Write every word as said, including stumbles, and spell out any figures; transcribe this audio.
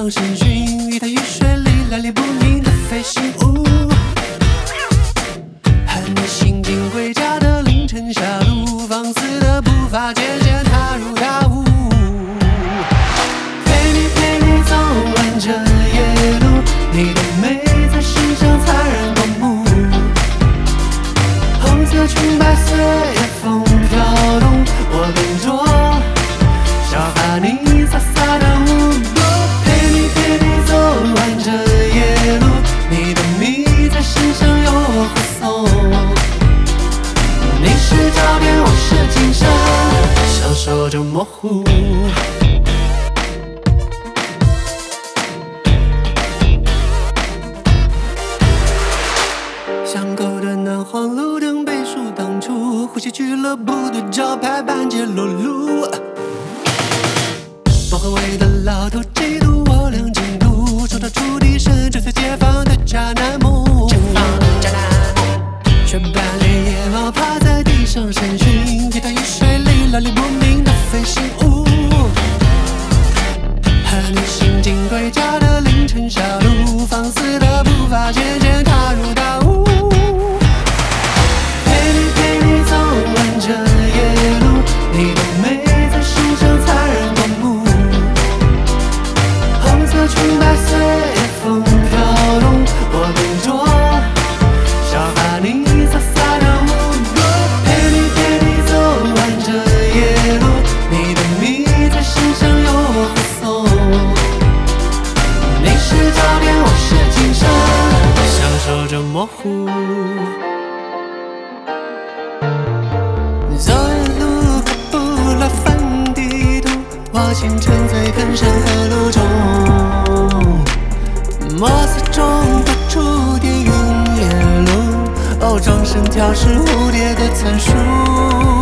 上审讯，一潭雨水里来历不明的飞行物，和你行进回家的凌晨下路，放肆的步伐渐渐踏入大雾，陪你陪你走完这夜路，你的美在身上灿然夺目，红色裙摆随风飘动，我跟着效法你洒洒的舞步，陪你陪你走完这夜路，你的谜在身上由我护送，你是照片，我是景深，享受着模糊。巷口的南黄路灯被树挡住，呼吸俱乐部的招牌半截裸露，薄荷味的老头嫉妒我亮进度，手到触地深追随解放的渣男梦，雀斑脸野猫趴在地上审讯，一潭雨水里来历不明的飞行物，和你行进归家的凌晨小路，放肆的步伐渐渐踏入大雾，陪你陪你走完这夜路，你的美在身上灿然夺目，红色裙摆随风飘动，我跟着效法你洒洒的舞步，陪你陪你走完这夜路，你的谜在身上由我护送，你是照片，我是景深，享受着模糊。走远路快步了翻地图，我前程在看山河路中，暮色中多出点云野路，哦，钟声调是蝴蝶的参数。